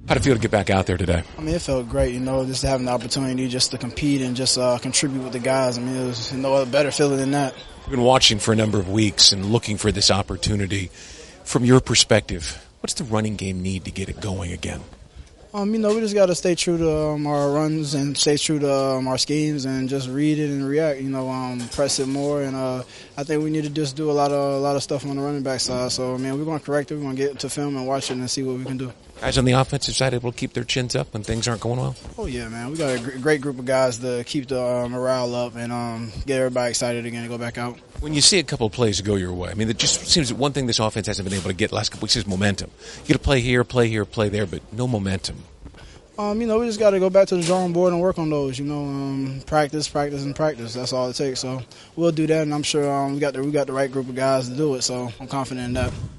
How'd it feel to get back out there today? I mean, it felt great, just having the opportunity just to compete and just contribute with the guys. I mean, it was no other better feeling than that. We've been watching for a number of weeks and looking for this opportunity. From your perspective, what's the running game need to get it going again? We just got to stay true to our runs and stay true to our schemes and just read it and react. Press it more, and I think we need to just do a lot of stuff on the running back side. So, we're going to correct it. We're going to get to film and watch it and see what we can do. Guys on the offensive side able to keep their chins up when things aren't going well? Oh yeah, man. We got a great group of guys to keep the morale up and get everybody excited again to go back out. When you see a couple of plays go your way, it just seems that one thing this offense hasn't been able to get the last couple weeks is momentum. You get to play here, play there, but no momentum. We just got to go back to the drawing board and work on those. Practice, and practice. That's all it takes. So we'll do that, and I'm sure we got the right group of guys to do it. So I'm confident in that.